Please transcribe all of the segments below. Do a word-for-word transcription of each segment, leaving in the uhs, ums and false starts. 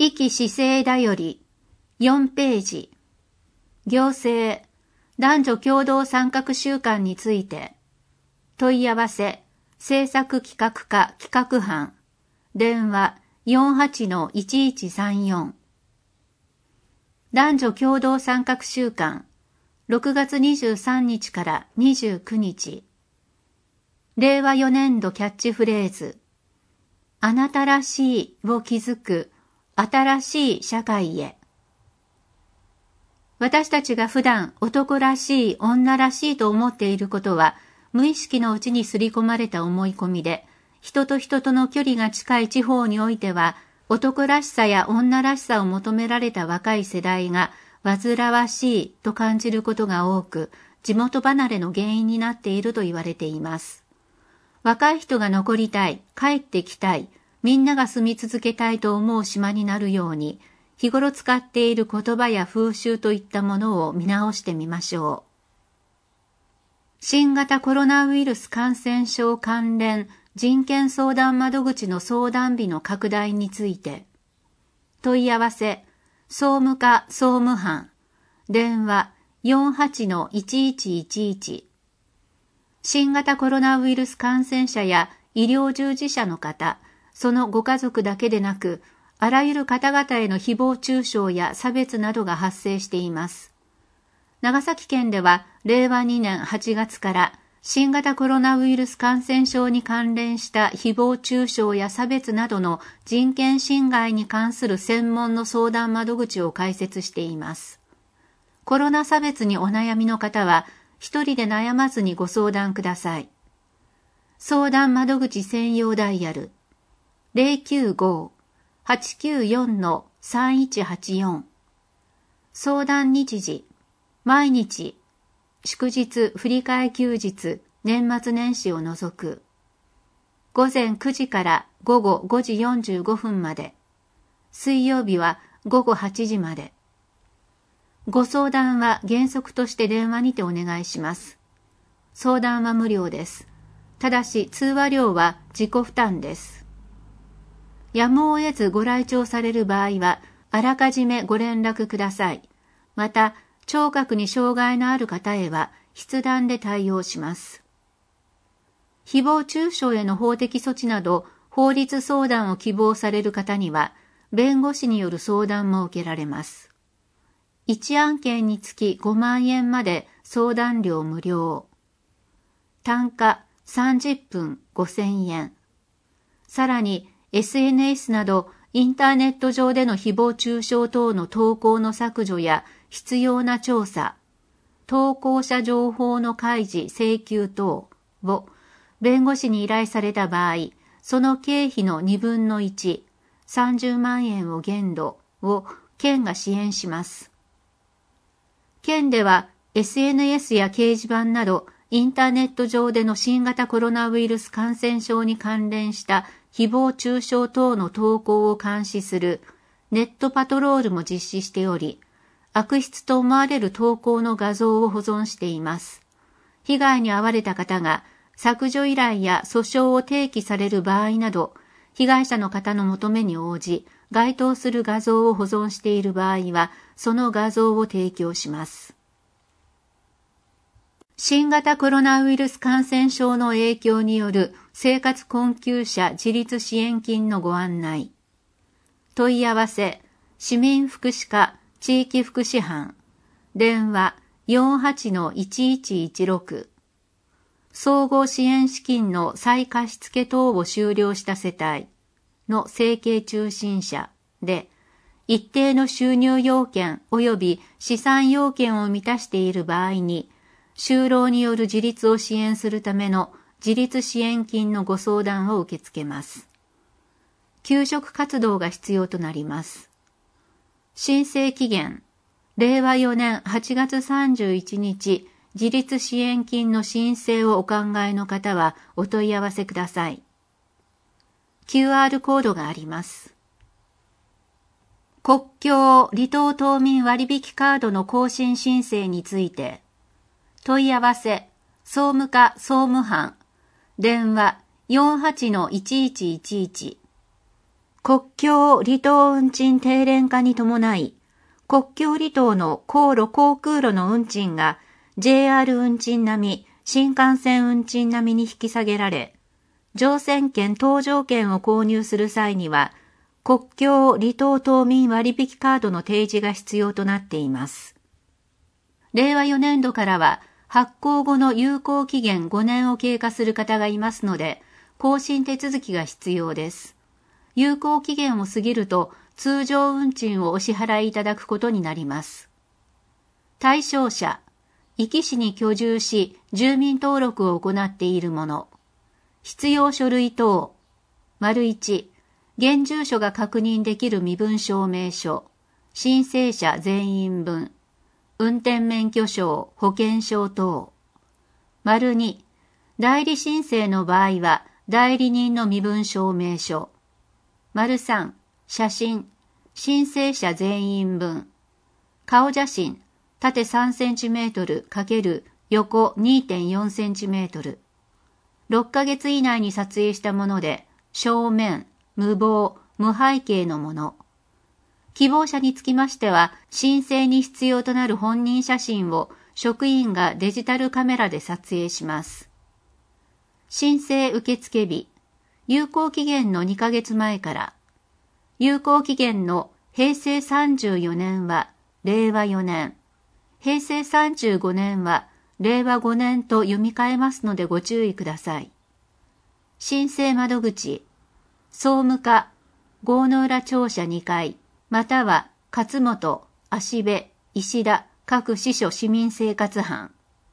壱岐市政だよりよんページ、行政、男女共同参画週間について、問い合わせ、政策企画課企画班、電話 よんはちのいちいちさんよん。男女共同参画週間、ろくがつにじゅうさんにちからにじゅうくにち。れいわよねんどキャッチフレーズ、あなたらしいを築く新しい社会へ。私たちが普段男らしい、女らしいと思っていることは、無意識のうちに刷り込まれた思い込みで、人と人との距離が近い地方においては、男らしさや女らしさを求められた若い世代が、煩わしいと感じることが多く、地元離れの原因になっていると言われています。若い人が残りたい、帰ってきたい、みんなが住み続けたいと思う島になるように、日頃使っている言葉や風習といったものを見直してみましょう。新型コロナウイルス感染症関連人権相談窓口の相談日の拡大について、問い合わせ、総務課総務班、電話 よんはちのいちいちいちいち。新型コロナウイルス感染者や医療従事者の方、そのご家族だけでなく、あらゆる方々への誹謗中傷や差別などが発生しています。長崎県ではれいわにねんはちがつから新型コロナウイルス感染症に関連した誹謗中傷や差別などの人権侵害に関する専門の相談窓口を開設しています。コロナ差別にお悩みの方は一人で悩まずにご相談ください。相談窓口専用ダイヤル ゼロきゅうご はちきゅうよん さんいちはちよん。相談日時、毎日、祝日、振り替え休日、年末年始を除く。午前くじから午後ごじよんじゅうごふんまで。水曜日は午後はちじまで。ご相談は原則として電話にてお願いします。相談は無料です。ただし通話料は自己負担です。やむを得ずご来庁される場合は、あらかじめご連絡ください。また、聴覚に障害のある方へは、筆談で対応します。誹謗中傷への法的措置など、法律相談を希望される方には、弁護士による相談も受けられます。いち案件につきごまんえんまで相談料無料。単価さんじゅっぷんごせんえん。さらに、エスエヌエス などインターネット上での誹謗中傷等の投稿の削除や必要な調査、投稿者情報の開示請求等を弁護士に依頼された場合、その経費のにぶんのいち、さんじゅうまんえんを限度を県が支援します。県では エスエヌエス や掲示板などインターネット上での新型コロナウイルス感染症に関連した誹謗中傷等の投稿を監視するネットパトロールも実施しており、悪質と思われる投稿の画像を保存しています。被害に遭われた方が削除依頼や訴訟を提起される場合など、被害者の方の求めに応じ、該当する画像を保存している場合は、その画像を提供します。新型コロナウイルス感染症の影響による生活困窮者自立支援金のご案内。問い合わせ、市民福祉課地域福祉班、電話 よんはちのいちいちいちろく。総合支援資金の再貸付等を終了した世帯の生計中心者で、一定の収入要件及び資産要件を満たしている場合に、就労による自立を支援するための自立支援金のご相談を受け付けます。求職活動が必要となります。申請期限、れいわよねんはちがつさんじゅういちにち、自立支援金の申請をお考えの方はお問い合わせください。キューアール コードがあります。国境離島島民割引カードの更新申請について、問い合わせ、総務課総務班、電話 よんはちのいちいちいちいち。 国境離島運賃低廉化に伴い、国境離島の航路航空路の運賃が ジェイアール 運賃並み、新幹線運賃並みに引き下げられ、乗船券搭乗券を購入する際には、国境離島島民割引カードの提示が必要となっています。れいわよねんどからは、発行後の有効期限ごねんを経過する方がいますので、更新手続きが必要です。有効期限を過ぎると、通常運賃をお支払いいただくことになります。対象者、壱岐市に居住し、住民登録を行っている者。必要書類等。丸いち、現住所が確認できる身分証明書。申請者全員分。運転免許証、保険証等。丸に、代理申請の場合は、代理人の身分証明書。丸さん、写真。申請者全員分。顔写真。縦さんセンチメートル×横 にてんよんセンチメートル。ろっかげつ以内に撮影したもので、正面、無謀、無背景のもの。希望者につきましては、申請に必要となる本人写真を職員がデジタルカメラで撮影します。申請受付日、有効期限のにかげつまえから、有効期限のへいせいさんじゅうよねんはれいわよねん、へいせいさんじゅうごねんはれいわごねんと読み替えますのでご注意ください。申請窓口、総務課、郷の浦庁舎にかい、または勝本、芦部、石田、各支所市民生活班。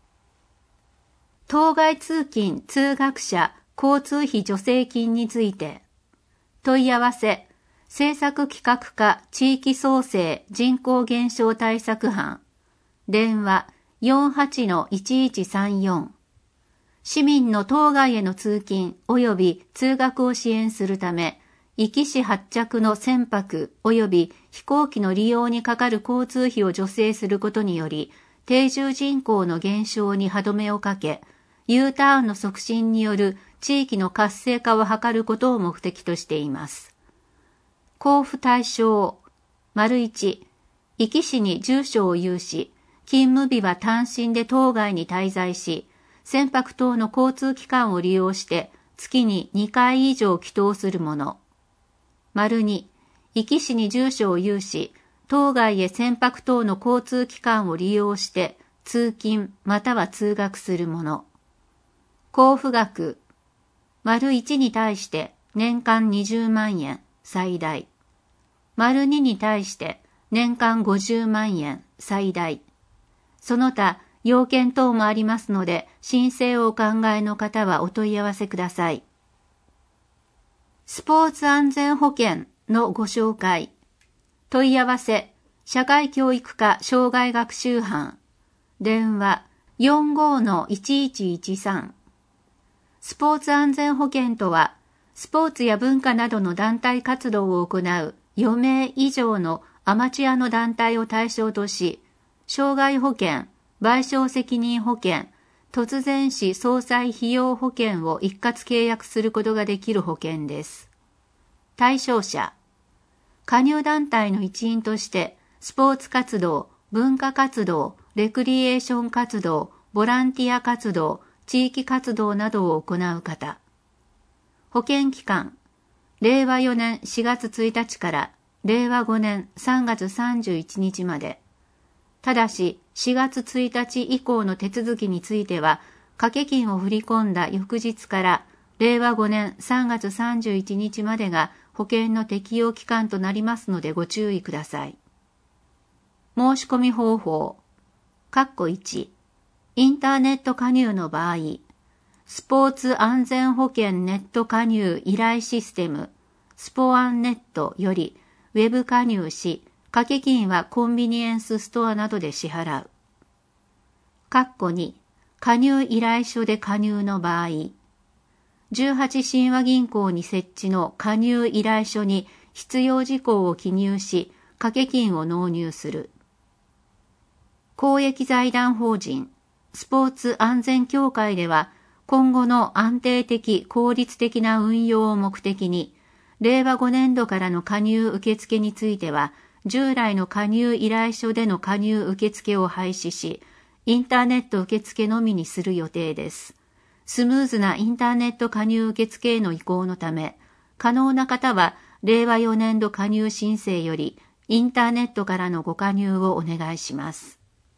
当該通勤・通学者交通費助成金について、問い合わせ、政策企画課地域創生人口減少対策班、電話 よんはちのいちいちさんよん。市民の当該への通勤及び通学を支援するため、壱岐市発着の船舶及び飛行機の利用にかかる交通費を助成することにより、定住人口の減少に歯止めをかけ、U ターンの促進による地域の活性化を図ることを目的としています。交付対象、丸いち、壱岐市に住所を有し、勤務日は単身で当該に滞在し、船舶等の交通機関を利用して月ににかい以上帰島する者。丸に、壱岐市に住所を有し、当該へ船舶等の交通機関を利用して通勤または通学する者。交付額、丸いちに対して年間にじゅうまんえん最大。丸にに対して年間ごじゅうまんえん最大。その他、要件等もありますので、申請をお考えの方はお問い合わせください。スポーツ安全保険のご紹介。問い合わせ、社会教育課障害学習班。電話 よんごのいちいちいちさん。スポーツ安全保険とは、スポーツや文化などの団体活動を行うよめい以上のアマチュアの団体を対象とし、障害保険、賠償責任保険、突然死総裁費用保険を一括契約することができる保険です。対象者、加入団体の一員として、スポーツ活動、文化活動、レクリエーション活動、ボランティア活動、地域活動などを行う方。保険期間、れいわよねんしがつついたちかられいわごねんさんがつさんじゅういちにちまで。ただし、しがつついたち以降の手続きについては、掛け金を振り込んだ翌日かられいわごねんさんがつさんじゅういちにちまでが保険の適用期間となりますのでご注意ください。申し込み方法。括弧いち、インターネット加入の場合、スポーツ安全保険ネット加入依頼システム、スポアンネットよりウェブ加入し、掛け金はコンビニエンスストアなどで支払う。括弧に、加入依頼書で加入の場合、じゅうはち親和銀行に設置の加入依頼書に必要事項を記入し、掛け金を納入する。公益財団法人、スポーツ安全協会では、今後の安定的、効率的な運用を目的に、 れいわごねんどからの加入受付については、従来の加入依頼書での加入受付を廃止し、インターネット受付のみにする予定です。スムーズなインターネット加入受付への移行のため、可能な方は、れいわよねんど加入申請より、インターネットからのご加入をお願いします。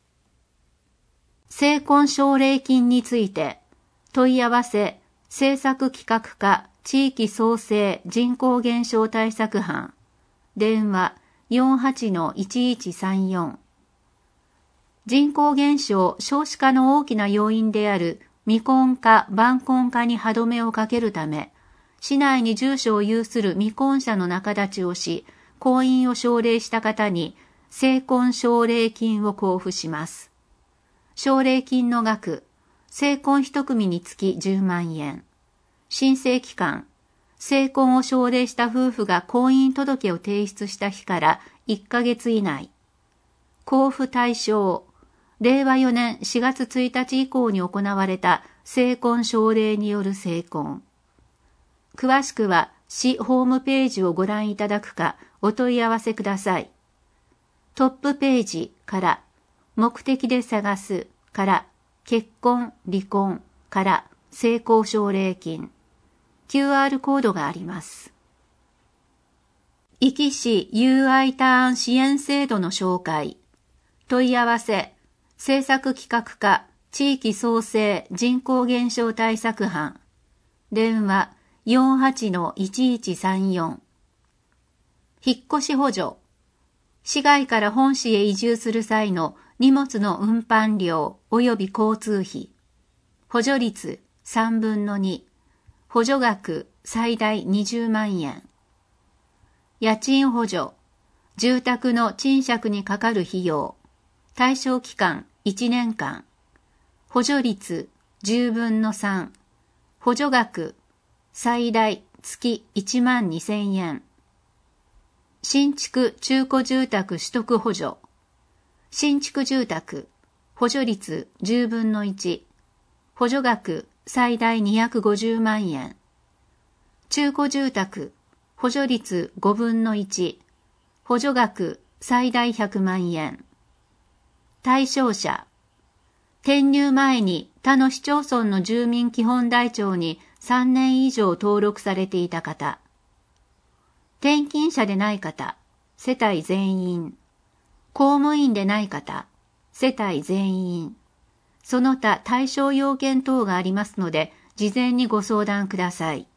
成婚奨励金について、問い合わせ、政策企画課地域創生人口減少対策班、電話 よんはちのいちいちさんよん。人口減少少子化の大きな要因である未婚化、晩婚化に歯止めをかけるため、市内に住所を有する未婚者の仲立ちをし、婚姻を奨励した方に成婚奨励金を交付します。奨励金の額、成婚一組につきじゅうまんえん。申請期間、成婚を奨励した夫婦が婚姻届を提出した日からいっかげつ以内。交付対象、れいわよねんしがつついたち以降に行われた成婚奨励による成婚。詳しくは市ホームページをご覧いただくかお問い合わせください。トップページから目的で探すから結婚、離婚から成功奨励金。キューアール コードがあります。壱岐市 ユーアイ ターン支援制度の紹介。問い合わせ、政策企画課地域創生人口減少対策班。電話 よんはちのいちいちさんよん。引っ越し補助。市外から本市へ移住する際の荷物の運搬料及び交通費。補助率さんぶんのに。補助額最大にじゅうまんえん。家賃補助。住宅の賃借にかかる費用。対象期間いちねんかん。補助率じゅうぶんのさん。補助額最大月いちまんにせんえん。新築中古住宅取得補助。新築住宅補助率じゅうぶんのいち。補助額最大にひゃくごじゅうまんえん。中古住宅補助率ごぶんのいち。補助額最大ひゃくまんえん。対象者。転入前に他の市町村の住民基本台帳にさんねん以上登録されていた方。転勤者でない方、世帯全員。公務員でない方、世帯全員。その他対象要件等がありますので、事前にご相談ください。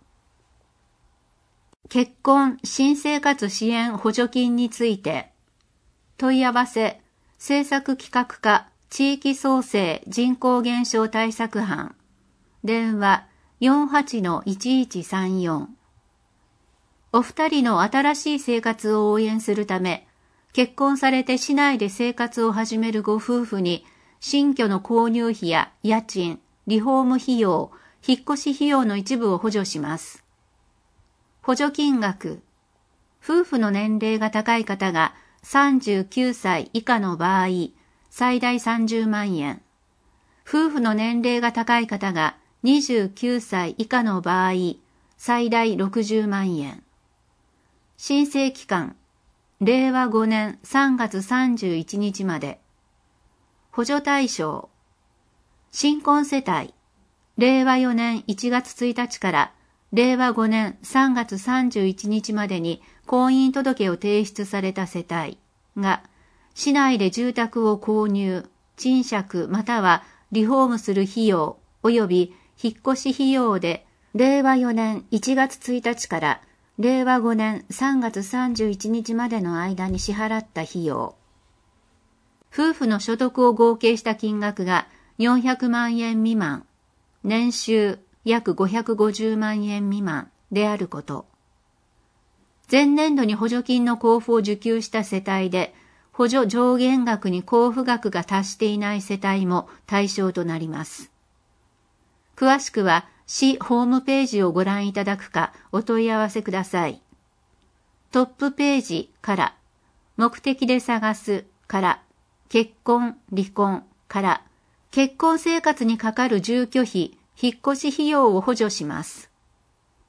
結婚新生活支援補助金について、問い合わせ、政策企画課地域創生人口減少対策班、電話 よんはちのいちいちさんよん。お二人の新しい生活を応援するため、結婚されて市内で生活を始めるご夫婦に、新居の購入費や家賃、リフォーム費用、引っ越し費用の一部を補助します。補助金額。夫婦の年齢が高い方がさんじゅうきゅうさい以下の場合、最大さんじゅうまんえん。夫婦の年齢が高い方がにじゅうきゅうさい以下の場合、最大ろくじゅうまんえん。申請期間、れいわごねんさんがつさんじゅういちにちまで。補助対象。新婚世帯、れいわよねんいちがつついたちかられいわごねんさんがつさんじゅういちにちまでに婚姻届を提出された世帯が、市内で住宅を購入、賃借またはリフォームする費用及び引っ越し費用で、れいわよねんいちがつついたちかられいわごねんさんがつさんじゅういちにちまでの間に支払った費用。夫婦の所得を合計した金額がよんひゃくまんえん未満、年収約ごひゃくごじゅうまんえん未満であること。前年度に補助金の交付を受給した世帯で、補助上限額に交付額が達していない世帯も対象となります。詳しくは市ホームページをご覧いただくかお問い合わせください。トップページから目的で探すから結婚、離婚から結婚生活にかかる住居費、引っ越し費用を補助します。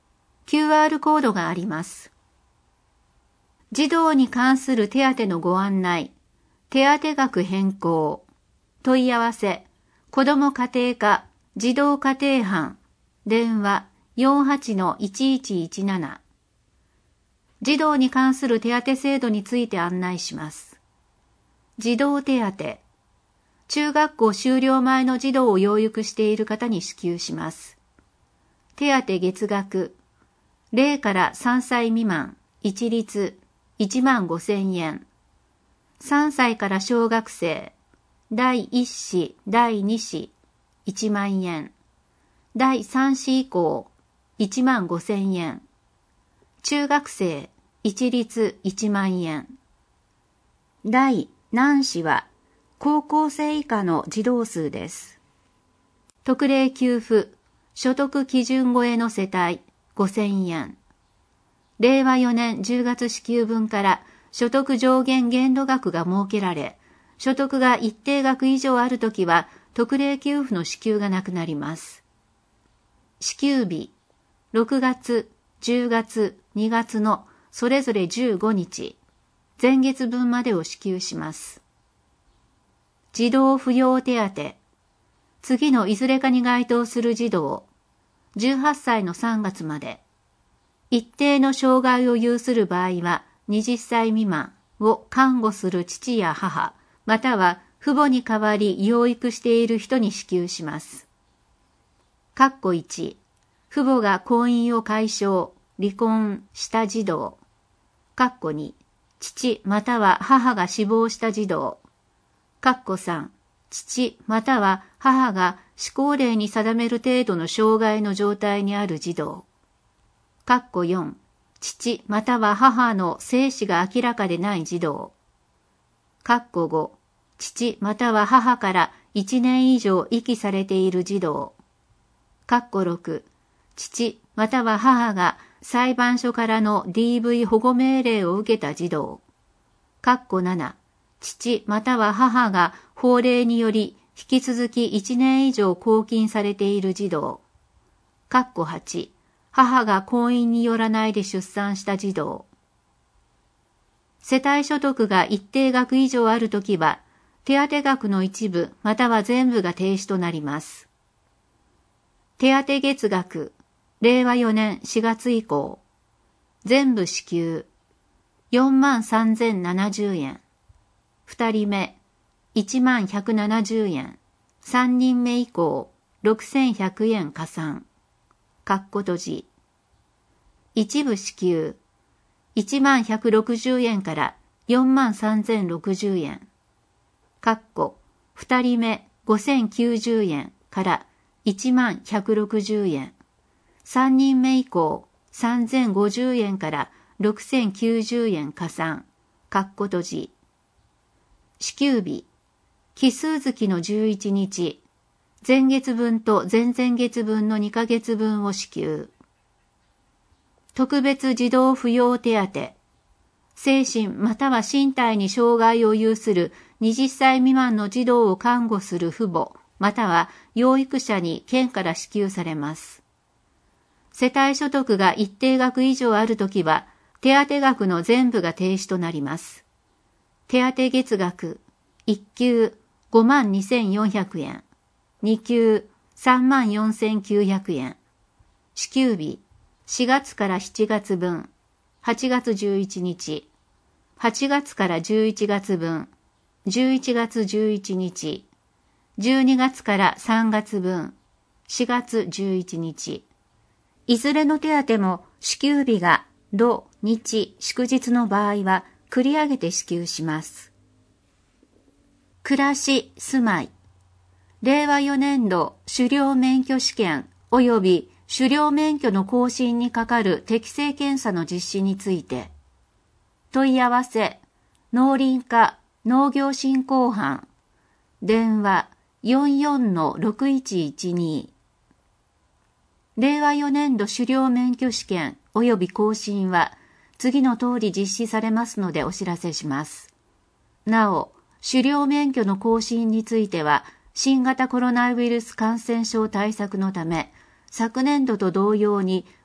キューアール コードがあります。児童に関する手当のご案内、手当額変更、問い合わせ、子ども家庭課、児童家庭班、電話 よんはちのいちいちいちなな。児童に関する手当制度について案内します。児童手当、中学校修了前の児童を養育している方に支給します。手当月額、ゼロからさんさい未満、一律いちまんごせんえん。さんさいから小学生、だいいち子、だいに子、いちまんえん。だいさん子以降、いちまんごせんえん。中学生、一律いちまんえん。第何子は、高校生以下の児童数です。特例給付、所得基準超えの世帯、ごせんえん。れいわよねんじゅうがつ支給分から所得上限限度額が設けられ、所得が一定額以上あるときは特例給付の支給がなくなります。支給日、ろくがつ、じゅうがつ、にがつのそれぞれじゅうごにち、前月分までを支給します。児童扶養手当、次のいずれかに該当する児童、じゅうはっさいのさんがつまで、一定の障害を有する場合ははたち未満を看護する父や母、または父母に代わり養育している人に支給します。かっこいち、父母が婚姻を解消、離婚した児童。かっこに、父または母が死亡した児童。かっこさん、父または母が施行令に定める程度の障害の状態にある児童。かっこよん、父または母の生死が明らかでない児童。かっこご、父または母からいちねん以上遺棄されている児童。かっころく、父または母が裁判所からの ディーブイ 保護命令を受けた児童。かっこなな、父または母が法令により引き続きいちねん以上拘禁されている児童。かっこはち、母が婚姻によらないで出産した児童。世帯所得が一定額以上あるときは、手当額の一部または全部が停止となります。手当月額、れいわよねんしがつ以降、全部支給、よんまんさんぜんななじゅうえん。二人目、いちまんひゃくななじゅうえん。三人目以降、ろくせんひゃくえん加算。かっこ閉じ。一部支給、いちまんひゃくろくじゅうえんからよんまんさんぜんろくじゅうえん。かっこ、二人目ごせんきゅうじゅうえんからいちまんひゃくろくじゅうえん。三人目以降、さんぜんごじゅうえんからろくせんきゅうじゅうえん加算。かっこ閉じ。支給日、奇数月のじゅういちにち、前月分と前々月分のにかげつぶんを支給。特別児童扶養手当、精神または身体に障害を有するはたち未満の児童を看護する父母、または養育者に県から支給されます。世帯所得が一定額以上あるときは、手当額の全部が停止となります。手当月額、いっきゅうごまんにせんよんひゃくえん、にきゅうさんまんよんせんきゅうひゃくえん。支給日、しがつからしちがつぶん、はちがつじゅういちにち、はちがつからじゅういちがつぶん、じゅういちがつじゅういちにち、じゅうにがつからさんがつぶん、しがつじゅういちにち。いずれの手当も支給日が土、日、祝日の場合は繰り上げて支給します。暮らし、住まい。れいわよねんど狩猟免許試験及び狩猟免許の更新にかかる適正検査の実施について、問い合わせ、農林課農業振興班、電話 よんよんのろくいちいちに。れいわよねんど狩猟免許試験及び更新は次の通り実施されますのでお知らせします。なお、狩猟免許の更新については、新型コロナウイルス感染症対策のため、昨年度と同様に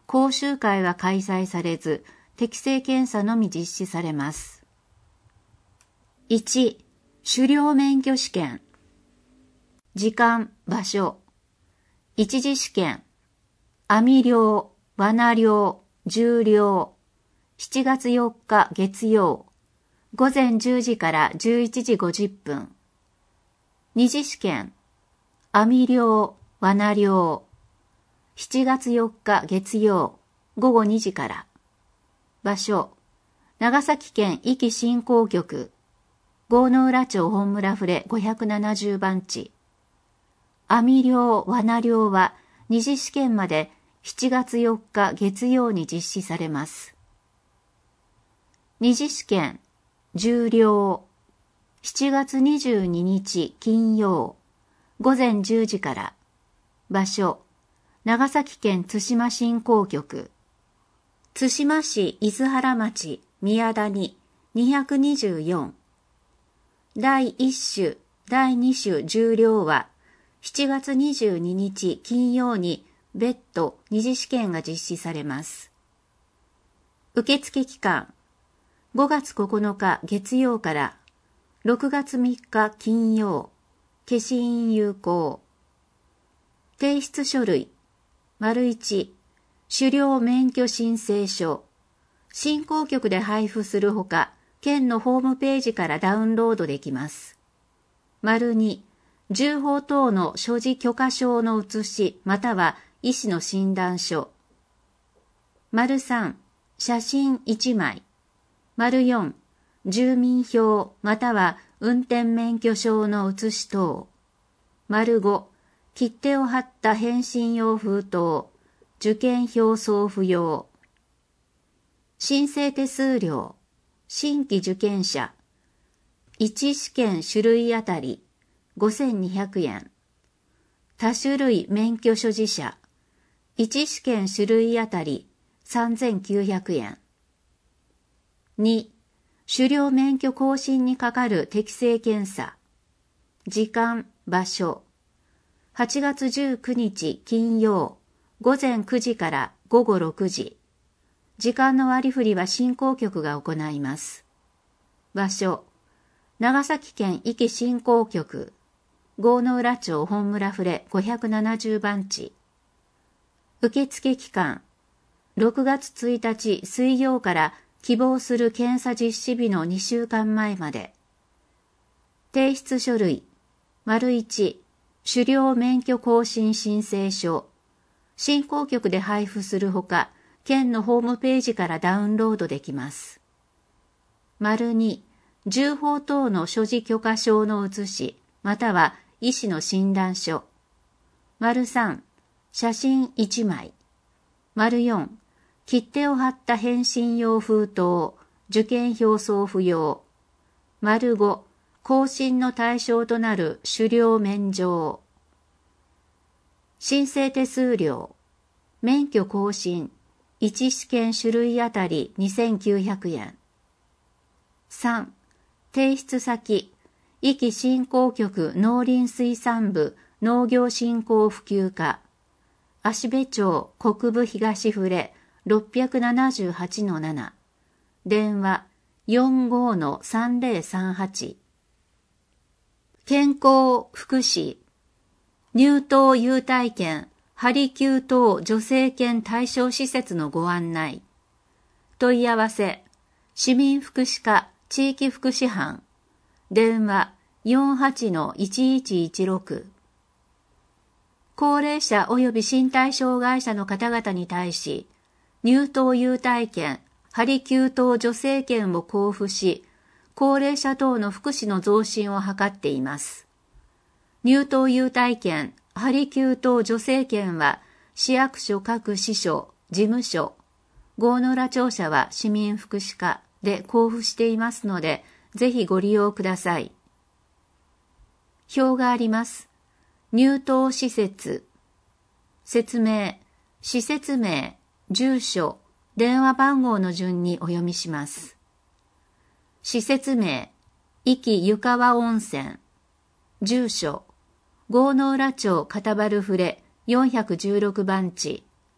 講習会は開催されず、適性検査のみ実施されます。いち、狩猟免許試験。時間、場所。一次試験。網漁、罠漁、重漁。しちがつよっか月曜。午前じゅうじからじゅういちじごじゅっぷん。二次試験。網漁、罠漁。しちがつよっか月曜。午後にじから。場所。長崎県壱岐振興局。郷ノ浦町本村船ごひゃくななじゅうばんち。網漁、罠漁は二次試験までしちがつよっか月曜に実施されます。二次試験、重漁。しちがつにじゅうににち金曜。午前じゅうじから。場所。長崎県対馬振興局。対馬市伊豆原町宮谷にひゃくにじゅうよん。だいいっ種、だいに種重漁はしちがつにじゅうににち金曜に別途二次試験が実施されます。受付期間、ごがつここのか月曜からろくがつみっか金曜、消印有効。提出書類、丸いち、狩猟免許申請書。振興局で配布するほか、県のホームページからダウンロードできます。丸に、銃砲等の所持許可証の写し、または医師の診断書。丸さん、写真いちまい。丸よん、住民票または運転免許証の写し等。丸ご、切手を貼った返信用封筒、受験票送付用。申請手数料、新規受験者、いち試験種類あたりごせんにひゃくえん。多種類免許所持者、いち試験種類あたりさんぜんきゅうひゃくえん。に、狩猟免許更新にかかる適性検査。時間、場所。はちがつじゅうくにち金曜、午前くじから午後ろくじ。時間の割り振りは振興局が行います。場所。長崎県壱岐振興局。郷ノ浦町本村船ごひゃくななじゅうばんち。受付期間。ろくがつついたち水曜から希望する検査実施日のにしゅうかんまえまで。提出書類。丸いち、狩猟免許更新申請書。振興局で配布するほか、県のホームページからダウンロードできます。丸に、銃砲等の所持許可証の写し、または医師の診断書。丸さん、写真いちまい。丸よん、切手を貼った返信用封筒、受験票送付用。丸ご、更新の対象となる狩猟免状。申請手数料。免許更新。いち試験種類あたりにせんきゅうひゃくえん。さん、提出先。壱岐振興局農林水産部農業振興普及課。芦部町国部東船ろっぴゃくななじゅうはちのなな。電話 よんごのさんぜろさんはち。健康福祉。入島優待券、ハリキュー等助成券対象施設のご案内。問い合わせ、市民福祉課地域福祉班。電話 よんはちのいちいちいちろく。高齢者及び身体障害者の方々に対し、入島優待券、ハリキュー等助成券を交付し、高齢者等の福祉の増進を図っています。入島優待券、ハリキュー等助成券は、市役所各支所、事務所、郷ノ浦庁舎は市民福祉課で交付していますので、ぜひご利用ください。表があります。入島施設。説明、施設名、住所、電話番号の順にお読みします。施設名、壱岐湯川温泉。住所、郷ノ浦町片原船よんひゃくじゅうろくばんち。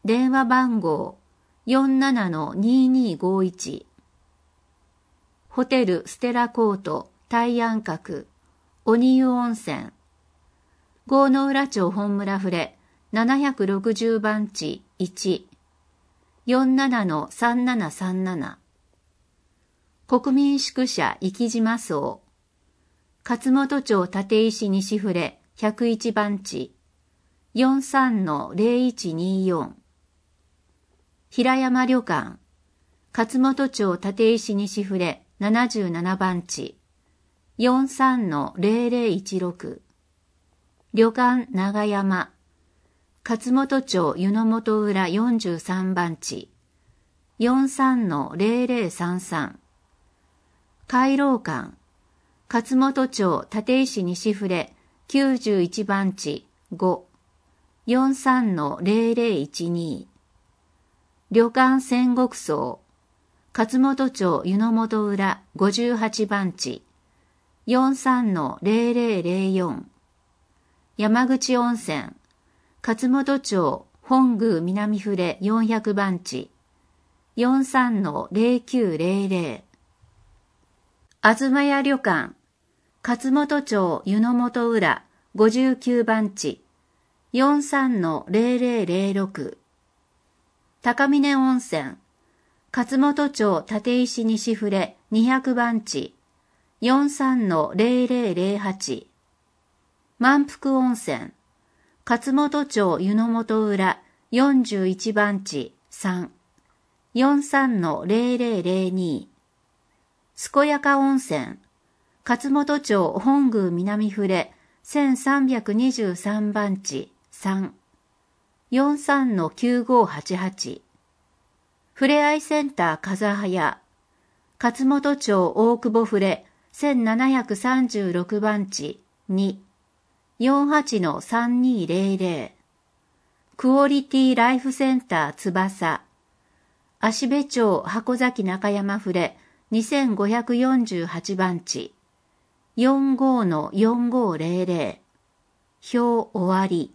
電話番号 よんななのにーにーごいち。ホテルステラコート大安閣鬼湯温泉郷ノ浦町本村フレななひゃくろくじゅうばんちいち よんななのさんななさんなな。国民宿舎生島荘勝本町立石西フレひゃくいちばんち よんさんのぜろいちにーよん。平山旅館勝本町立石西フレななじゅうななばんち よんさんのぜろぜろいちろく。旅館長山勝本町湯の本浦よんじゅうさんばんち よんさんのぜろぜろさんさん。回廊館勝本町立石西フレきゅうじゅういちばんちご よんさんのぜろぜろいちに。旅館仙石荘勝本町湯の本浦ごじゅうはちばんち よんさんのぜろぜろぜろよん。山口温泉勝本町本宮南フレよんひゃくばんち よんさんのぜろきゅうぜろぜろ。東屋旅館勝本町湯の本浦ごじゅうきゅうばんち よんさんのぜろぜろぜろろく。高峰温泉勝本町立石西フレにひゃくばんち よんさんのぜろぜろぜろはち。満腹温泉勝本町湯の本浦よんじゅういちばんちさん よんさんのぜろぜろぜろに。健やか温泉勝本町本宮南フレせんさんびゃくにじゅうさんばんちさん よんさんのきゅうごはちはち。ふれあいセンター風早勝本町大久保フレせんななひゃくさんじゅうろくばんちに よんはちのさんにーぜろぜろ。クオリティライフセンター翼芦部町箱崎中山フレにせんごひゃくよんじゅうはちばんち よんごのよんごぜろぜろ。表終わり。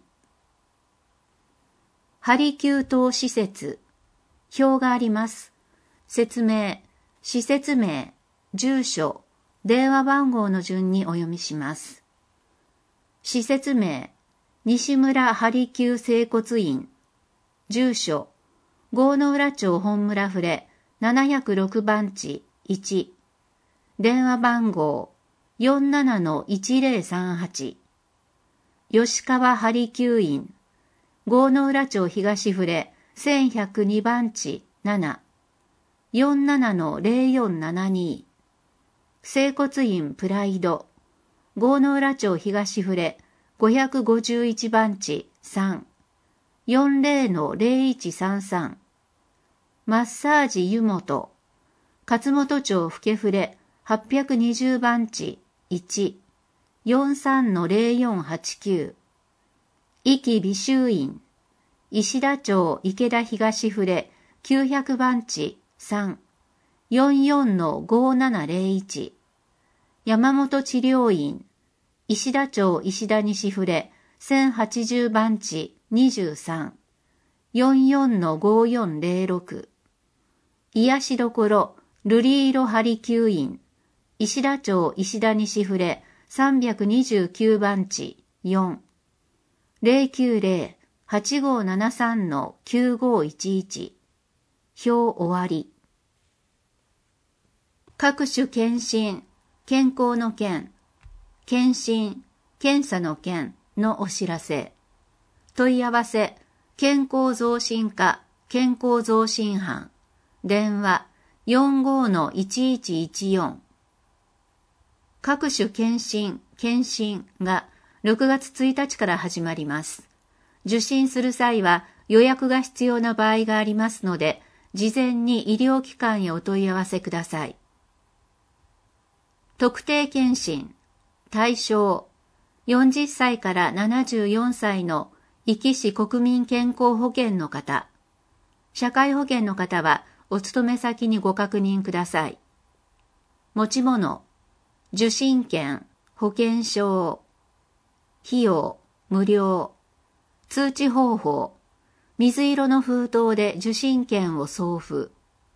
針給湯施設表があります。説明、施設名、住所、電話番号の順にお読みします。施設名、西村針給整骨院。住所、郷ノ浦町本村フレななひゃくろくばんちいち。電話番号 よんななのいちぜろさんはち。吉川針給院。郷ノ浦町東フレせんひゃくにばんちなな よんななのぜろよんななに。整骨院プライド郷ノ浦町東フレごひゃくごじゅういちばんちさん よんぜろのぜろいちさんさん。マッサージ湯本勝本町ふけフレはっぴゃくにじゅうばんちいち よんさんのぜろよんはちきゅう。壱岐美修院石田町池田東フレきゅうひゃくばんちさん よんよんのごななぜろいち。山本治療院石田町石田西フレせんはちじゅうばんちにじゅうさん よんよんのごよんぜろろく。癒しどころ瑠璃色針灸院石田町石田西フレさんびゃくにじゅうきゅうばんちよん ぜろきゅうぜろ はちごななさんのきゅうごいちいち。表終わり。各種検診、健康の件、検診、検査の件のお知らせ。問い合わせ、健康増進課、健康増進班。電話、よんごのいちいちいちよん。各種検診、検診がろくがつついたちから始まります。受診する際は予約が必要な場合がありますので、事前に医療機関へお問い合わせください。特定健診、対象、よんじゅっさいからななじゅうよんさいの壱岐市国民健康保険の方、社会保険の方はお勤め先にご確認ください。持ち物、受診券、保険証、費用、無料、通知方法、 水色の封筒で受信券を送付。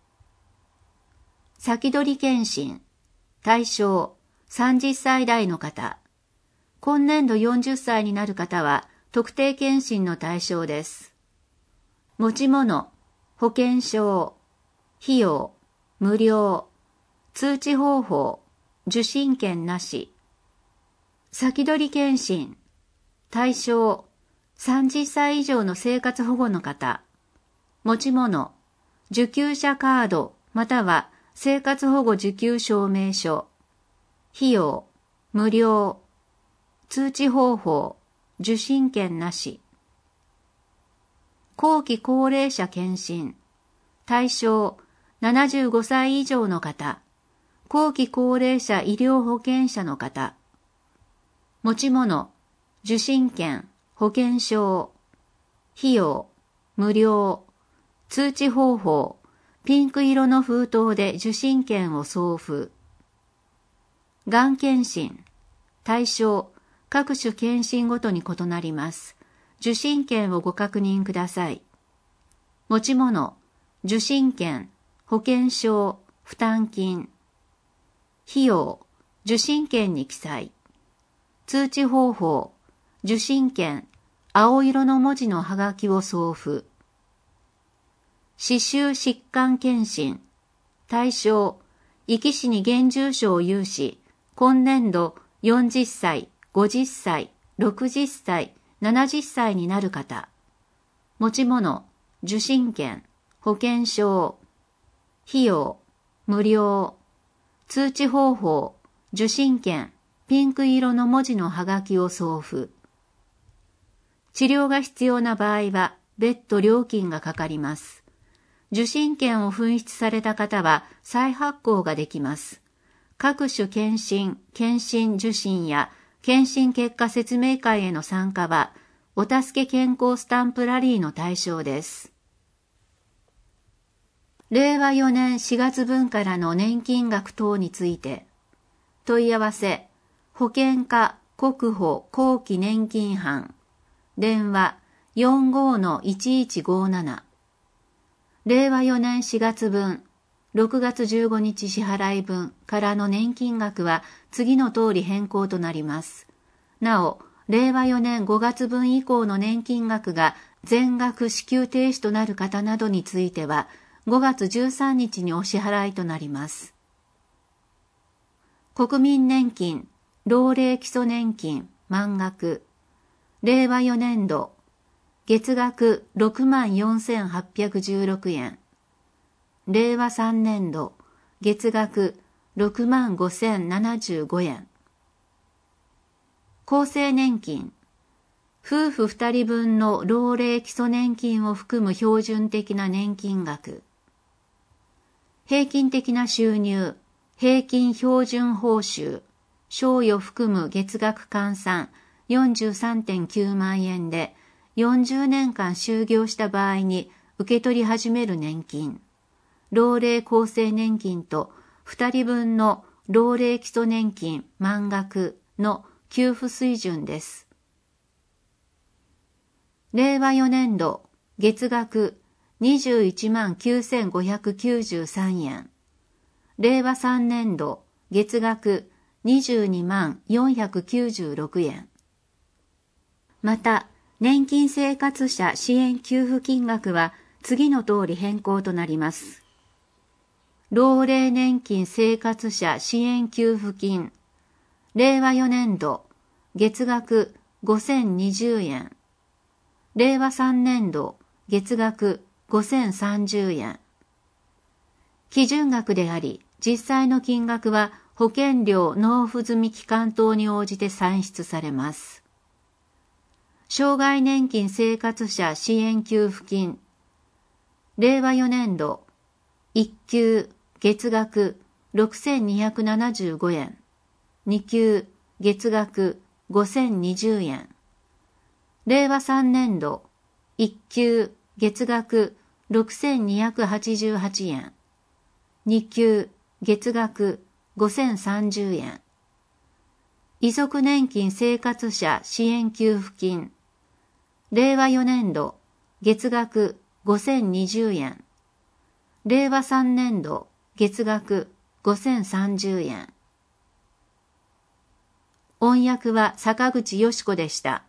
先取り検診。対象、さんじゅっさい代の方。今年度よんじゅっさいになる方は特定検診の対象です。持ち物、保険証、費用、無料、通知方法、受信券なし。先取り検診。対象、さんじゅっさい以上の生活保護の方。持ち物、受給者カードまたは生活保護受給証明書。費用、無料。通知方法、受信券なし。後期高齢者検診。対象、ななじゅうごさい以上の方。後期高齢者医療保険者の方。持ち物、受信券、保険証。費用、無料。通知方法、ピンク色の封筒で受信券を送付。がん検診。対象、各種検診ごとに異なります。受信券をご確認ください。持ち物、受信券、保険証、負担金。費用、受信券に記載。通知方法、受信券、青色の文字のはがきを送付。歯周疾患検診。対象、壱岐市に現住所を有し、今年度よんじゅっさい、ごじゅっさい、ろくじゅっさい、ななじゅっさいになる方。持ち物、受信券、保険証。費用、無料。通知方法、受信券、ピンク色の文字のはがきを送付。治療が必要な場合は別途料金がかかります。受信券を紛失された方は再発行ができます。各種検診、検診受診や検診結果説明会への参加は、お助け健康スタンプラリーの対象です。れいわよねんしがつぶんからの年金額等について、問い合わせ、保険課国保後期年金班、電話 よんごのいちいちごなな。れいわよねんしがつぶん、ろくがつじゅうごにち支払い分からの年金額は次の通り変更となります。なお、れいわよねんごがつぶん以降の年金額が全額支給停止となる方などについては、ごがつじゅうさんにちにお支払いとなります。国民年金、老齢基礎年金、満額。れいわよねんど、月額ろくまんよんせんはっぴゃくじゅうろくえん。れいわさんねんど、月額ろくまんごせんななじゅうごえん。厚生年金、夫婦ふたりぶんの老齢基礎年金を含む標準的な年金額。平均的な収入、平均標準報酬、賞与含む月額換算 よんじゅうさんてんきゅうまんえんで、よんじゅうねんかん就業した場合に受け取り始める年金。老齢厚生年金とふたりぶんの老齢基礎年金満額の給付水準です。れいわよねんど、月額にじゅういちまんきゅうせんごひゃくきゅうじゅうさんえん。れいわさんねんど、月額にじゅうにまんよんひゃくきゅうじゅうろくえん。また、年金生活者支援給付金額は次の通り変更となります。老齢年金生活者支援給付金。れいわよねんど、月額ごせんにじゅうえん。れいわさんねんど、月額ごせんさんじゅうえん。基準額であり、実際の金額は保険料納付済期間等に応じて算出されます。障害年金生活者支援給付金。れいわよねんど、いっきゅう月額ろくせんにひゃくななじゅうごえん。にきゅう月額ごせんにじゅうえん。れいわさんねんど、いっきゅう月額ろくせんにひゃくはちじゅうはちえん。にきゅう月額ごせんさんじゅうえん。遺族年金生活者支援給付金。れいわよねんど、 月額ごせんにじゅうえん。れいわさんねんど月額ごせんさんじゅうえん。音訳は坂口よし子でした。